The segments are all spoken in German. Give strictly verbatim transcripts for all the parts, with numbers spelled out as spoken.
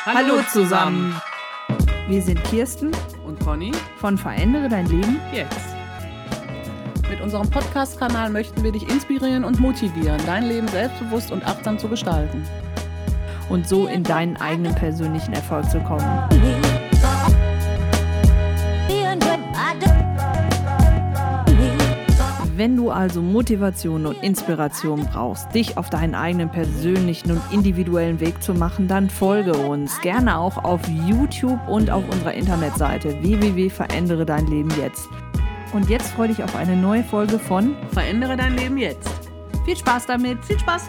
Hallo zusammen. Wir sind Kirsten und Conny von Verändere dein Leben jetzt. Mit unserem Podcast-Kanal möchten wir dich inspirieren und motivieren, dein Leben selbstbewusst und achtsam zu gestalten. Und so in deinen eigenen persönlichen Erfolg zu kommen. Wenn du also Motivation und Inspiration brauchst, dich auf deinen eigenen persönlichen und individuellen Weg zu machen, dann folge uns gerne auch auf YouTube und auf unserer Internetseite w w w punkt verändere dein Leben jetzt. Und jetzt freue dich auf eine neue Folge von Verändere dein Leben jetzt. Viel Spaß damit. Viel Spaß.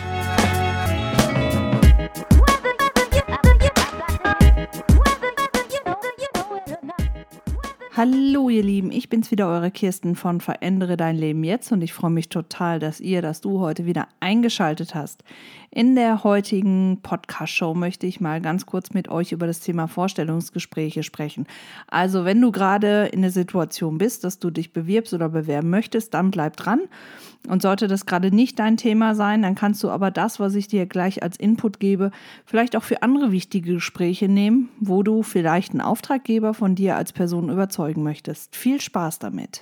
Hallo ihr Lieben, ich bin's wieder, eure Kirsten von Verändere dein Leben jetzt und ich freue mich total, dass ihr, dass du heute wieder eingeschaltet hast. In der heutigen Podcast-Show möchte ich mal ganz kurz mit euch über das Thema Vorstellungsgespräche sprechen. Also wenn du gerade in der Situation bist, dass du dich bewirbst oder bewerben möchtest, dann bleib dran. Und sollte das gerade nicht dein Thema sein, dann kannst du aber das, was ich dir gleich als Input gebe, vielleicht auch für andere wichtige Gespräche nehmen, wo du vielleicht einen Auftraggeber von dir als Person überzeugen möchtest. Viel Spaß damit!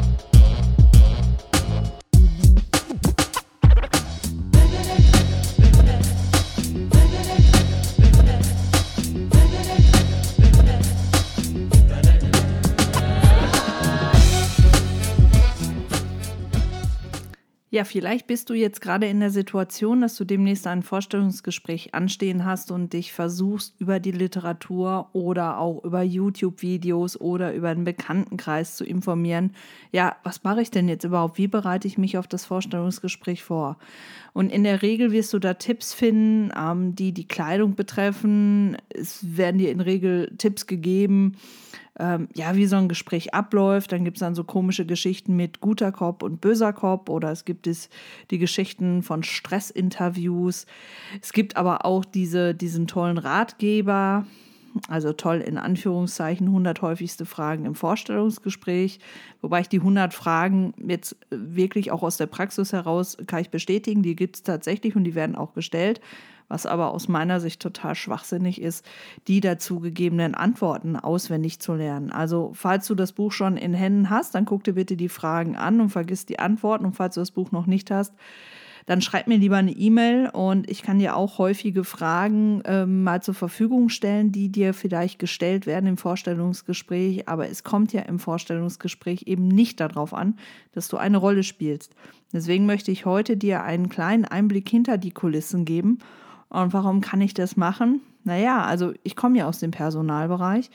Ja, vielleicht bist du jetzt gerade in der Situation, dass du demnächst ein Vorstellungsgespräch anstehen hast und dich versuchst, über die Literatur oder auch über YouTube-Videos oder über einen Bekanntenkreis zu informieren. Ja, was mache ich denn jetzt überhaupt? Wie bereite ich mich auf das Vorstellungsgespräch vor? Und in der Regel wirst du da Tipps finden, ähm, die die Kleidung betreffen. Es werden dir in der Regel Tipps gegeben, ähm, ja, wie so ein Gespräch abläuft. Dann gibt es dann so komische Geschichten mit guter Cop und böser Cop oder es gibt es die Geschichten von Stressinterviews. Es gibt aber auch diese, diesen tollen Ratgeber, also toll in Anführungszeichen, hundert häufigste Fragen im Vorstellungsgespräch, wobei ich die hundert Fragen jetzt wirklich auch aus der Praxis heraus, kann ich bestätigen, die gibt es tatsächlich und die werden auch gestellt, was aber aus meiner Sicht total schwachsinnig ist, die dazu gegebenen Antworten auswendig zu lernen. Also falls du das Buch schon in Händen hast, dann guck dir bitte die Fragen an und vergiss die Antworten und falls du das Buch noch nicht hast, dann schreib mir lieber eine E-Mail und ich kann dir auch häufige Fragen ähm, mal zur Verfügung stellen, die dir vielleicht gestellt werden im Vorstellungsgespräch. Aber es kommt ja im Vorstellungsgespräch eben nicht darauf an, dass du eine Rolle spielst. Deswegen möchte ich heute dir einen kleinen Einblick hinter die Kulissen geben. Und warum kann ich das machen? Naja, also ich komme ja aus dem Personalbereich.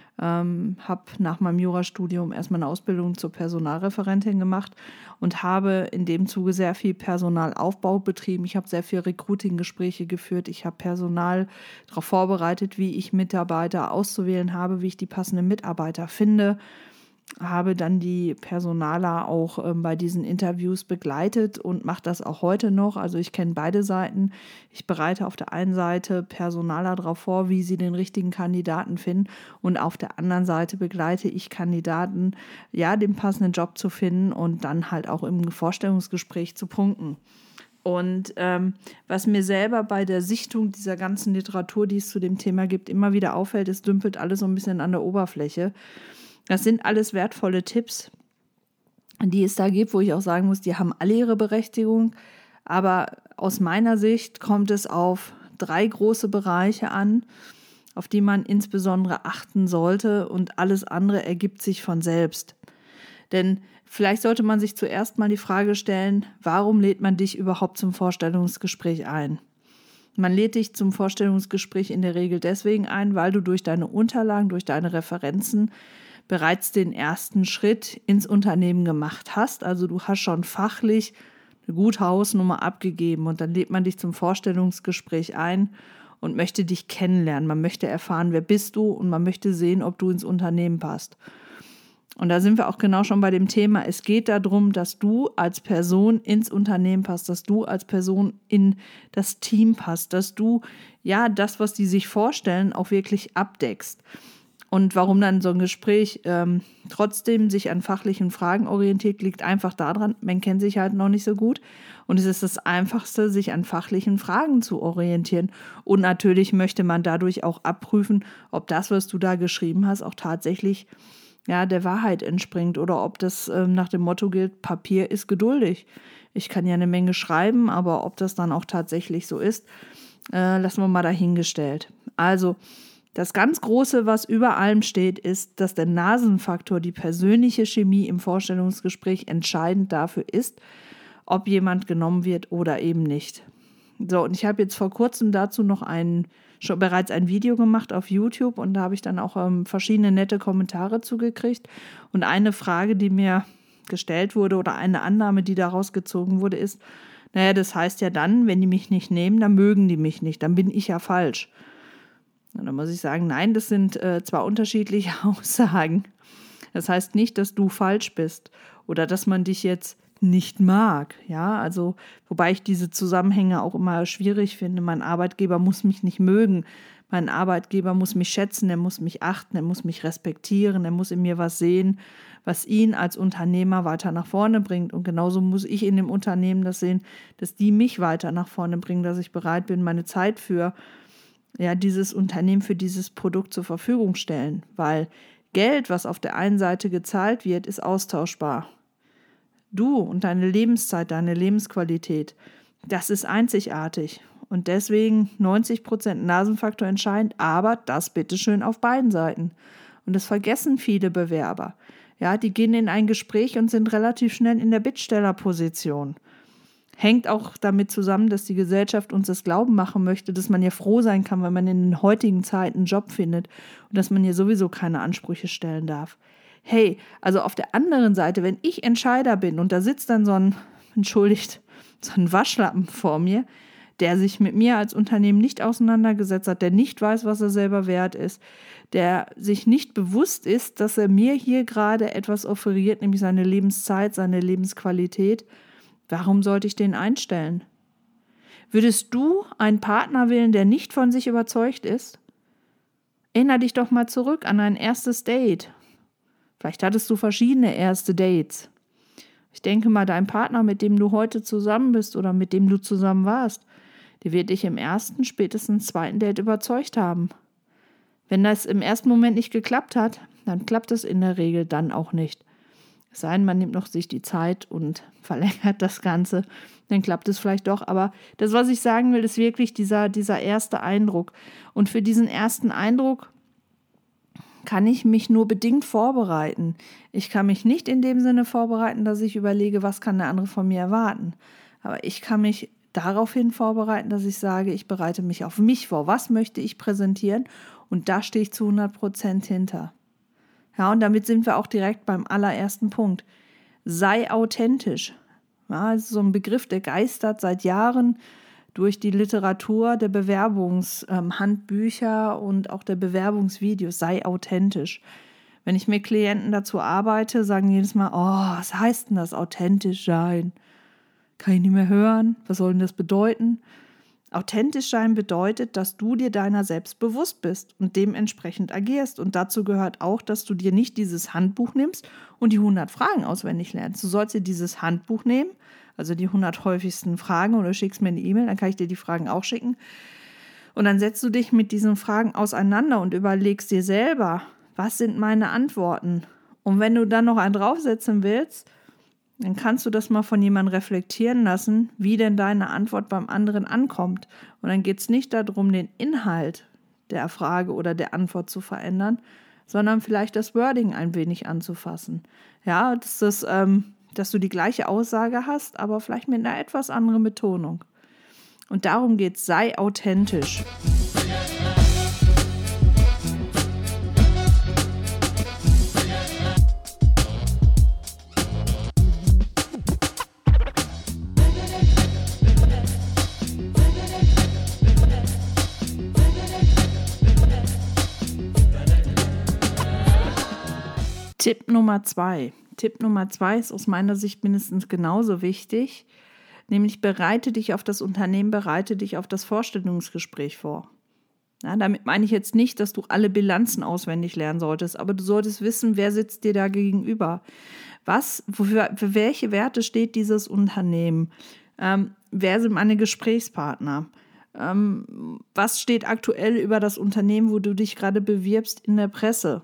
Ähm, habe nach meinem Jurastudium erstmal eine Ausbildung zur Personalreferentin gemacht und habe in dem Zuge sehr viel Personalaufbau betrieben. Ich habe sehr viel Recruiting-Gespräche geführt. Ich habe Personal darauf vorbereitet, wie ich Mitarbeiter auszuwählen habe, wie ich die passenden Mitarbeiter finde. Habe dann die Personaler auch ähm, bei diesen Interviews begleitet und mache das auch heute noch. Also ich kenne beide Seiten. Ich bereite auf der einen Seite Personaler darauf vor, wie sie den richtigen Kandidaten finden und auf der anderen Seite begleite ich Kandidaten, ja, den passenden Job zu finden und dann halt auch im Vorstellungsgespräch zu punkten. Und ähm, was mir selber bei der Sichtung dieser ganzen Literatur, die es zu dem Thema gibt, immer wieder auffällt, es dümpelt alles so ein bisschen an der Oberfläche. Das sind alles wertvolle Tipps, die es da gibt, wo ich auch sagen muss, die haben alle ihre Berechtigung. Aber aus meiner Sicht kommt es auf drei große Bereiche an, auf die man insbesondere achten sollte und alles andere ergibt sich von selbst. Denn vielleicht sollte man sich zuerst mal die Frage stellen, warum lädt man dich überhaupt zum Vorstellungsgespräch ein? Man lädt dich zum Vorstellungsgespräch in der Regel deswegen ein, weil du durch deine Unterlagen, durch deine Referenzen bereits den ersten Schritt ins Unternehmen gemacht hast. Also du hast schon fachlich eine gute Hausnummer abgegeben und dann lädt man dich zum Vorstellungsgespräch ein und möchte dich kennenlernen. Man möchte erfahren, wer bist du und man möchte sehen, ob du ins Unternehmen passt. Und da sind wir auch genau schon bei dem Thema. Es geht darum, dass du als Person ins Unternehmen passt, dass du als Person in das Team passt, dass du ja das, was die sich vorstellen, auch wirklich abdeckst. Und warum dann so ein Gespräch ähm, trotzdem sich an fachlichen Fragen orientiert, liegt einfach daran, man kennt sich halt noch nicht so gut. Und es ist das Einfachste, sich an fachlichen Fragen zu orientieren. Und natürlich möchte man dadurch auch abprüfen, ob das, was du da geschrieben hast, auch tatsächlich ja, der Wahrheit entspringt. Oder ob das ähm, nach dem Motto gilt, Papier ist geduldig. Ich kann ja eine Menge schreiben, aber ob das dann auch tatsächlich so ist, äh, lassen wir mal dahingestellt. Also, das ganz Große, was über allem steht, ist, dass der Nasenfaktor, die persönliche Chemie im Vorstellungsgespräch entscheidend dafür ist, ob jemand genommen wird oder eben nicht. So, und ich habe jetzt vor kurzem dazu noch ein, schon bereits ein Video gemacht auf YouTube und da habe ich dann auch ähm, verschiedene nette Kommentare zugekriegt. Und eine Frage, die mir gestellt wurde oder eine Annahme, die daraus gezogen wurde, ist, naja, das heißt ja dann, wenn die mich nicht nehmen, dann mögen die mich nicht, dann bin ich ja falsch. Und dann muss ich sagen, nein, das sind äh, zwar unterschiedliche Aussagen. Das heißt nicht, dass du falsch bist oder dass man dich jetzt nicht mag. Ja, also, wobei ich diese Zusammenhänge auch immer schwierig finde. Mein Arbeitgeber muss mich nicht mögen. Mein Arbeitgeber muss mich schätzen, er muss mich achten, er muss mich respektieren, er muss in mir was sehen, was ihn als Unternehmer weiter nach vorne bringt. Und genauso muss ich in dem Unternehmen das sehen, dass die mich weiter nach vorne bringen, dass ich bereit bin, meine Zeit für ja, dieses Unternehmen für dieses Produkt zur Verfügung stellen, weil Geld, was auf der einen Seite gezahlt wird, ist austauschbar. Du und deine Lebenszeit, deine Lebensqualität, das ist einzigartig und deswegen neunzig Prozent Nasenfaktor entscheidend, aber das bitteschön auf beiden Seiten. Und das vergessen viele Bewerber. Ja, die gehen in ein Gespräch und sind relativ schnell in der Bittstellerposition. Hängt auch damit zusammen, dass die Gesellschaft uns das Glauben machen möchte, dass man ja froh sein kann, wenn man in den heutigen Zeiten einen Job findet und dass man hier sowieso keine Ansprüche stellen darf. Hey, also auf der anderen Seite, wenn ich Entscheider bin und da sitzt dann so ein, entschuldigt, so ein Waschlappen vor mir, der sich mit mir als Unternehmen nicht auseinandergesetzt hat, der nicht weiß, was er selber wert ist, der sich nicht bewusst ist, dass er mir hier gerade etwas offeriert, nämlich seine Lebenszeit, seine Lebensqualität, warum sollte ich den einstellen? Würdest du einen Partner wählen, der nicht von sich überzeugt ist? Erinnere dich doch mal zurück an ein erstes Date. Vielleicht hattest du verschiedene erste Dates. Ich denke mal, dein Partner, mit dem du heute zusammen bist oder mit dem du zusammen warst, der wird dich im ersten, spätestens zweiten Date überzeugt haben. Wenn das im ersten Moment nicht geklappt hat, dann klappt es in der Regel dann auch nicht. Es sei denn, man nimmt noch sich die Zeit und verlängert das Ganze, dann klappt es vielleicht doch. Aber das, was ich sagen will, ist wirklich dieser, dieser erste Eindruck. Und für diesen ersten Eindruck kann ich mich nur bedingt vorbereiten. Ich kann mich nicht in dem Sinne vorbereiten, dass ich überlege, was kann der andere von mir erwarten. Aber ich kann mich daraufhin vorbereiten, dass ich sage, ich bereite mich auf mich vor. Was möchte ich präsentieren? Und da stehe ich zu hundert Prozent hinter. Ja, und damit sind wir auch direkt beim allerersten Punkt. Sei authentisch. Ja, das ist so ein Begriff, der geistert seit Jahren durch die Literatur der Bewerbungshandbücher ähm, und auch der Bewerbungsvideos. Sei authentisch. Wenn ich mit Klienten dazu arbeite, sagen die jedes Mal, oh, was heißt denn das, authentisch sein? Kann ich nicht mehr hören. Was soll denn das bedeuten? Authentisch sein bedeutet, dass du dir deiner selbst bewusst bist und dementsprechend agierst. Und dazu gehört auch, dass du dir nicht dieses Handbuch nimmst und die hundert Fragen auswendig lernst. Du sollst dir dieses Handbuch nehmen, also die hundert häufigsten Fragen, oder schickst mir eine E-Mail, dann kann ich dir die Fragen auch schicken. Und dann setzt du dich mit diesen Fragen auseinander und überlegst dir selber, was sind meine Antworten? Und wenn du dann noch einen draufsetzen willst, dann kannst du das mal von jemandem reflektieren lassen, wie denn deine Antwort beim anderen ankommt. Und dann geht es nicht darum, den Inhalt der Frage oder der Antwort zu verändern, sondern vielleicht das Wording ein wenig anzufassen. Ja, dass, das, ähm, dass du die gleiche Aussage hast, aber vielleicht mit einer etwas anderen Betonung. Und darum geht es, sei authentisch. Tipp Nummer zwei. Tipp Nummer zwei ist aus meiner Sicht mindestens genauso wichtig, nämlich bereite dich auf das Unternehmen, bereite dich auf das Vorstellungsgespräch vor. Ja, damit meine ich jetzt nicht, dass du alle Bilanzen auswendig lernen solltest, aber du solltest wissen, wer sitzt dir da gegenüber. Was, für, für welche Werte steht dieses Unternehmen? Ähm, wer sind meine Gesprächspartner? Ähm, was steht aktuell über das Unternehmen, wo du dich gerade bewirbst, in der Presse?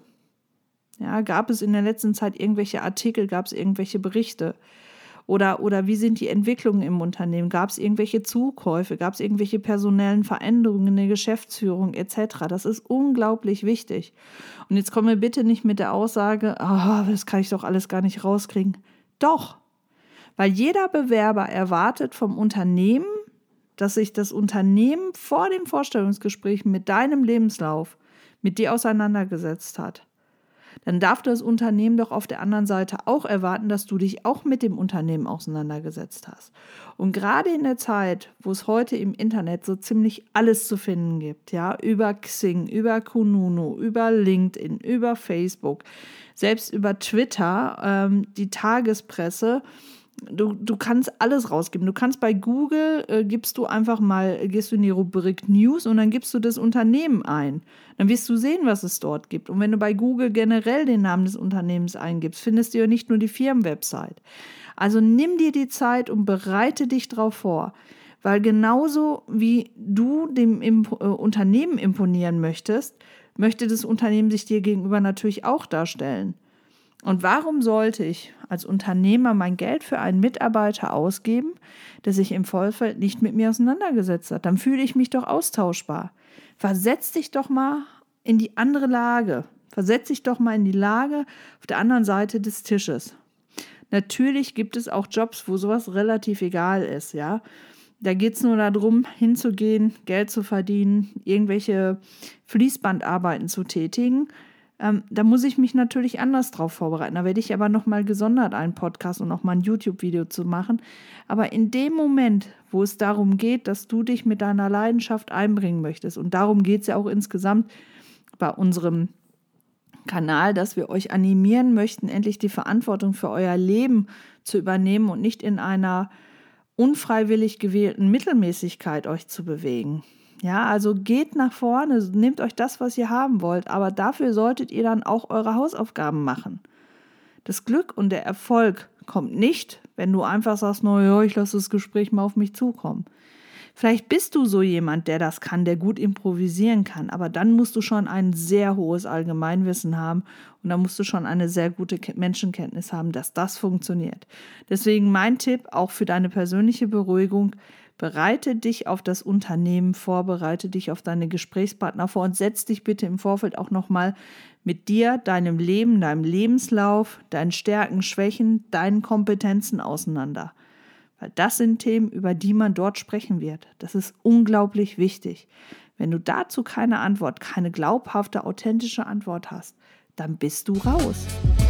Ja, gab es in der letzten Zeit irgendwelche Artikel, gab es irgendwelche Berichte? Oder, oder wie sind die Entwicklungen im Unternehmen? Gab es irgendwelche Zukäufe? Gab es irgendwelche personellen Veränderungen in der Geschäftsführung et cetera? Das ist unglaublich wichtig. Und jetzt komme bitte nicht mit der Aussage, oh, das kann ich doch alles gar nicht rauskriegen. Doch, weil jeder Bewerber erwartet vom Unternehmen, dass sich das Unternehmen vor dem Vorstellungsgespräch mit deinem Lebenslauf mit dir auseinandergesetzt hat. Dann darf das Unternehmen doch auf der anderen Seite auch erwarten, dass du dich auch mit dem Unternehmen auseinandergesetzt hast. Und gerade in der Zeit, wo es heute im Internet so ziemlich alles zu finden gibt, ja, über Xing, über Kununu, über LinkedIn, über Facebook, selbst über Twitter, ähm, die Tagespresse, Du, du kannst alles rausgeben. Du kannst bei Google, äh, gibst du einfach mal, gehst du in die Rubrik News und dann gibst du das Unternehmen ein. Dann wirst du sehen, was es dort gibt. Und wenn du bei Google generell den Namen des Unternehmens eingibst, findest du ja nicht nur die Firmenwebsite. Also nimm dir die Zeit und bereite dich darauf vor. Weil genauso wie du dem Imp- äh, Unternehmen imponieren möchtest, möchte das Unternehmen sich dir gegenüber natürlich auch darstellen. Und warum sollte ich als Unternehmer mein Geld für einen Mitarbeiter ausgeben, der sich im Vorfeld nicht mit mir auseinandergesetzt hat? Dann fühle ich mich doch austauschbar. Versetz dich doch mal in die andere Lage. Versetz dich doch mal in die Lage auf der anderen Seite des Tisches. Natürlich gibt es auch Jobs, wo sowas relativ egal ist, ja. Da geht es nur darum, hinzugehen, Geld zu verdienen, irgendwelche Fließbandarbeiten zu tätigen. Ähm, da muss ich mich natürlich anders drauf vorbereiten. Da werde ich aber nochmal gesondert einen Podcast und nochmal ein YouTube-Video zu machen. Aber in dem Moment, wo es darum geht, dass du dich mit deiner Leidenschaft einbringen möchtest, und darum geht es ja auch insgesamt bei unserem Kanal, dass wir euch animieren möchten, endlich die Verantwortung für euer Leben zu übernehmen und nicht in einer unfreiwillig gewählten Mittelmäßigkeit euch zu bewegen. Ja, also geht nach vorne, nehmt euch das, was ihr haben wollt, aber dafür solltet ihr dann auch eure Hausaufgaben machen. Das Glück und der Erfolg kommt nicht, wenn du einfach sagst, na ja, ich lasse das Gespräch mal auf mich zukommen. Vielleicht bist du so jemand, der das kann, der gut improvisieren kann, aber dann musst du schon ein sehr hohes Allgemeinwissen haben und dann musst du schon eine sehr gute Menschenkenntnis haben, dass das funktioniert. Deswegen mein Tipp, auch für deine persönliche Beruhigung: Bereite dich auf das Unternehmen vor, bereite dich auf deine Gesprächspartner vor und setz dich bitte im Vorfeld auch nochmal mit dir, deinem Leben, deinem Lebenslauf, deinen Stärken, Schwächen, deinen Kompetenzen auseinander. Weil das sind Themen, über die man dort sprechen wird. Das ist unglaublich wichtig. Wenn du dazu keine Antwort, keine glaubhafte, authentische Antwort hast, dann bist du raus.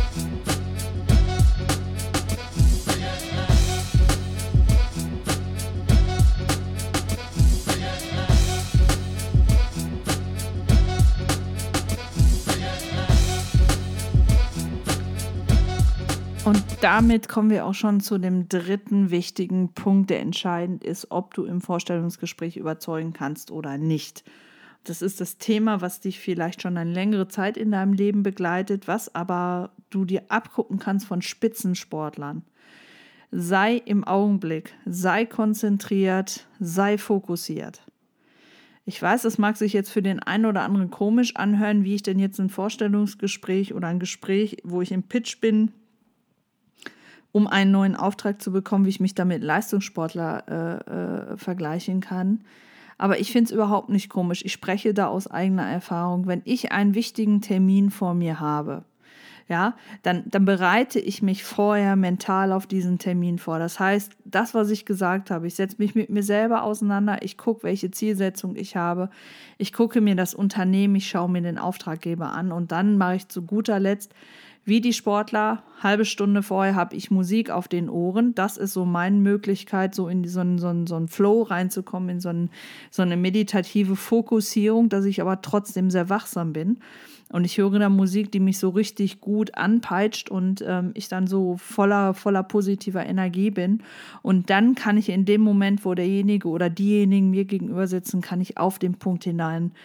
Und damit kommen wir auch schon zu dem dritten wichtigen Punkt, der entscheidend ist, ob du im Vorstellungsgespräch überzeugen kannst oder nicht. Das ist das Thema, was dich vielleicht schon eine längere Zeit in deinem Leben begleitet, was aber du dir abgucken kannst von Spitzensportlern. Sei im Augenblick, sei konzentriert, sei fokussiert. Ich weiß, das mag sich jetzt für den einen oder anderen komisch anhören, wie ich denn jetzt ein Vorstellungsgespräch oder ein Gespräch, wo ich im Pitch bin, um einen neuen Auftrag zu bekommen, wie ich mich da mit Leistungssportler äh, äh, vergleichen kann. Aber ich finde es überhaupt nicht komisch. Ich spreche da aus eigener Erfahrung. Wenn ich einen wichtigen Termin vor mir habe, ja, dann, dann bereite ich mich vorher mental auf diesen Termin vor. Das heißt, das, was ich gesagt habe, ich setze mich mit mir selber auseinander, ich gucke, welche Zielsetzung ich habe, ich gucke mir das Unternehmen, ich schaue mir den Auftraggeber an und dann mache ich zu guter Letzt, wie die Sportler, halbe Stunde vorher habe ich Musik auf den Ohren. Das ist so meine Möglichkeit, so in so einen, so einen, so einen Flow reinzukommen, in so, einen, so eine meditative Fokussierung, dass ich aber trotzdem sehr wachsam bin. Und ich höre da Musik, die mich so richtig gut anpeitscht und ähm, ich dann so voller, voller positiver Energie bin. Und dann kann ich in dem Moment, wo derjenige oder diejenigen mir gegenüber sitzen, kann ich auf den Punkt hinein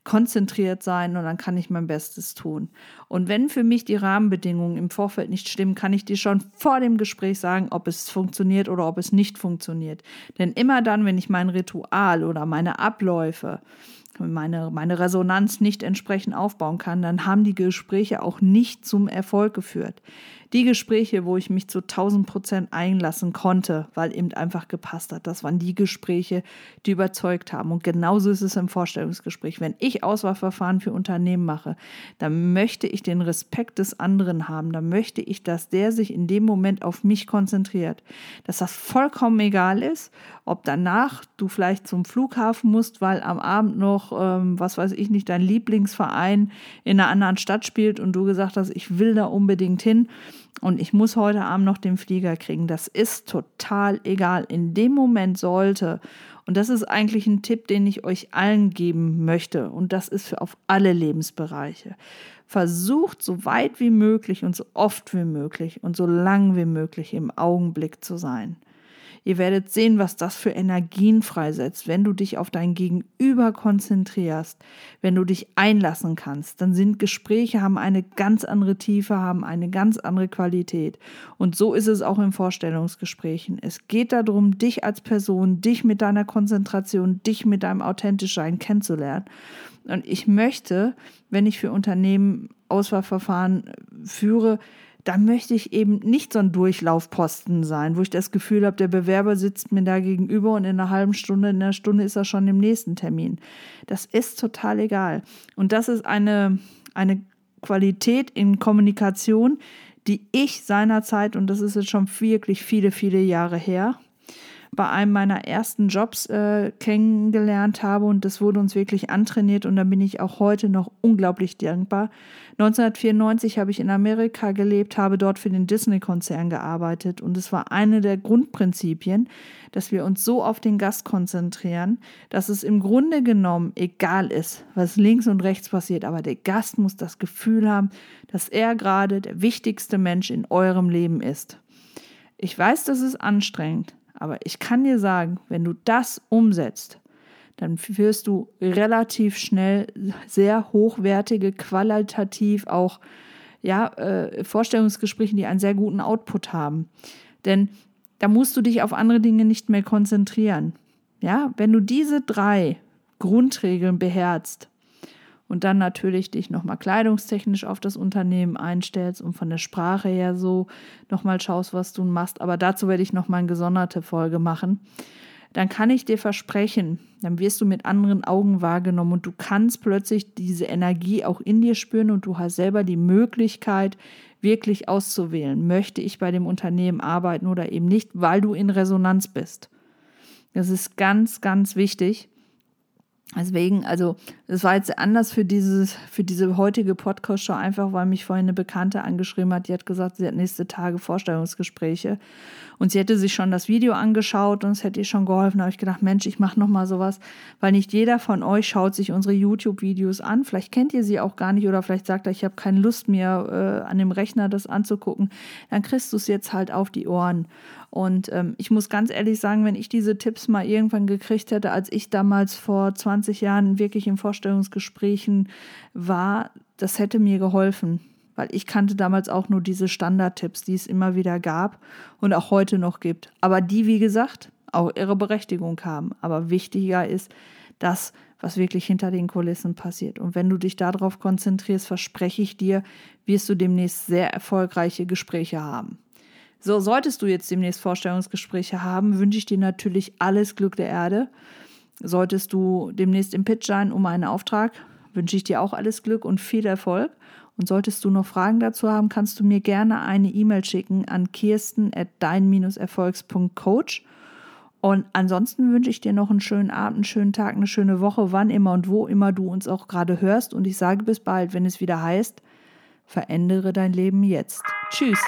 konzentriert sein und dann kann ich mein Bestes tun. Und wenn für mich die Rahmenbedingungen im Vorfeld nicht stimmen, kann ich dir schon vor dem Gespräch sagen, ob es funktioniert oder ob es nicht funktioniert. Denn immer dann, wenn ich mein Ritual oder meine Abläufe, meine, meine Resonanz nicht entsprechend aufbauen kann, dann haben die Gespräche auch nicht zum Erfolg geführt. Die Gespräche, wo ich mich zu tausend Prozent einlassen konnte, weil eben einfach gepasst hat, das waren die Gespräche, die überzeugt haben. Und genauso ist es im Vorstellungsgespräch. Wenn ich Auswahlverfahren für Unternehmen mache, dann möchte ich den Respekt des anderen haben. Dann möchte ich, dass der sich in dem Moment auf mich konzentriert. Dass das vollkommen egal ist, ob danach du vielleicht zum Flughafen musst, weil am Abend noch, ähm, was weiß ich nicht, dein Lieblingsverein in einer anderen Stadt spielt und du gesagt hast, ich will da unbedingt hin. Und ich muss heute Abend noch den Flieger kriegen. Das ist total egal. In dem Moment sollte, und das ist eigentlich ein Tipp, den ich euch allen geben möchte, und das ist für auf alle Lebensbereiche. Versucht so weit wie möglich und so oft wie möglich und so lang wie möglich im Augenblick zu sein. Ihr werdet sehen, was das für Energien freisetzt, wenn du dich auf dein Gegenüber konzentrierst, wenn du dich einlassen kannst. Dann sind Gespräche, haben eine ganz andere Tiefe, haben eine ganz andere Qualität. Und so ist es auch in Vorstellungsgesprächen. Es geht darum, dich als Person, dich mit deiner Konzentration, dich mit deinem Authentischsein kennenzulernen. Und ich möchte, wenn ich für Unternehmen Auswahlverfahren führe, da möchte ich eben nicht so ein Durchlaufposten sein, wo ich das Gefühl habe, der Bewerber sitzt mir da gegenüber und in einer halben Stunde, in einer Stunde ist er schon im nächsten Termin. Das ist total egal. Und das ist eine, eine Qualität in Kommunikation, die ich seinerzeit, und das ist jetzt schon wirklich viele, viele Jahre her, bei einem meiner ersten Jobs äh, kennengelernt habe, und das wurde uns wirklich antrainiert, und da bin ich auch heute noch unglaublich dankbar. neunzehnhundertvierundneunzig habe ich in Amerika gelebt, habe dort für den Disney-Konzern gearbeitet, und es war eine der Grundprinzipien, dass wir uns so auf den Gast konzentrieren, dass es im Grunde genommen egal ist, was links und rechts passiert, aber der Gast muss das Gefühl haben, dass er gerade der wichtigste Mensch in eurem Leben ist. Ich weiß, das ist anstrengend, aber ich kann dir sagen, wenn du das umsetzt, dann wirst du relativ schnell sehr hochwertige, qualitativ auch ja, äh, Vorstellungsgespräche, die einen sehr guten Output haben. Denn da musst du dich auf andere Dinge nicht mehr konzentrieren. Ja, wenn du diese drei Grundregeln beherzst und dann natürlich dich nochmal kleidungstechnisch auf das Unternehmen einstellst und von der Sprache her so nochmal schaust, was du machst. Aber dazu werde ich nochmal eine gesonderte Folge machen. Dann kann ich dir versprechen, dann wirst du mit anderen Augen wahrgenommen und du kannst plötzlich diese Energie auch in dir spüren und du hast selber die Möglichkeit, wirklich auszuwählen. Möchte ich bei dem Unternehmen arbeiten oder eben nicht, weil du in Resonanz bist. Das ist ganz, ganz wichtig. Deswegen, also es war jetzt anders für dieses, für diese heutige Podcast-Show, einfach weil mich vorhin eine Bekannte angeschrieben hat, die hat gesagt, sie hat nächste Tage Vorstellungsgespräche und sie hätte sich schon das Video angeschaut und es hätte ihr schon geholfen. Da habe ich gedacht, Mensch, ich mache nochmal sowas, weil nicht jeder von euch schaut sich unsere YouTube-Videos an. Vielleicht kennt ihr sie auch gar nicht oder vielleicht sagt er, ich habe keine Lust mehr äh, an dem Rechner das anzugucken. Dann kriegst du es jetzt halt auf die Ohren. Und ähm, ich muss ganz ehrlich sagen, wenn ich diese Tipps mal irgendwann gekriegt hätte, als ich damals vor zwanzig Jahren wirklich in Vorstellungsgesprächen war, das hätte mir geholfen. Weil ich kannte damals auch nur diese Standardtipps, die es immer wieder gab und auch heute noch gibt. Aber die, wie gesagt, auch ihre Berechtigung haben. Aber wichtiger ist das, was wirklich hinter den Kulissen passiert. Und wenn du dich darauf konzentrierst, verspreche ich dir, wirst du demnächst sehr erfolgreiche Gespräche haben. So, solltest du jetzt demnächst Vorstellungsgespräche haben, wünsche ich dir natürlich alles Glück der Erde. Solltest du demnächst im Pitch sein um einen Auftrag, wünsche ich dir auch alles Glück und viel Erfolg. Und solltest du noch Fragen dazu haben, kannst du mir gerne eine E-Mail schicken an kirsten at dein erfolgs punkt coach. Und ansonsten wünsche ich dir noch einen schönen Abend, einen schönen Tag, eine schöne Woche, wann immer und wo immer du uns auch gerade hörst. Und ich sage bis bald, wenn es wieder heißt, verändere dein Leben jetzt. Tschüss.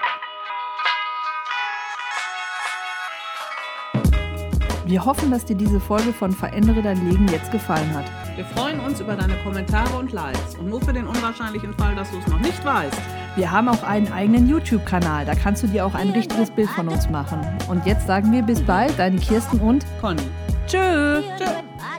Wir hoffen, dass dir diese Folge von Verändere dein Leben jetzt gefallen hat. Wir freuen uns über deine Kommentare und Likes. Und nur für den unwahrscheinlichen Fall, dass du es noch nicht weißt. Wir haben auch einen eigenen YouTube-Kanal. Da kannst du dir auch ein richtiges Bild von uns machen. Und jetzt sagen wir bis bald, deine Kirsten und Conny. Tschö. Tschö.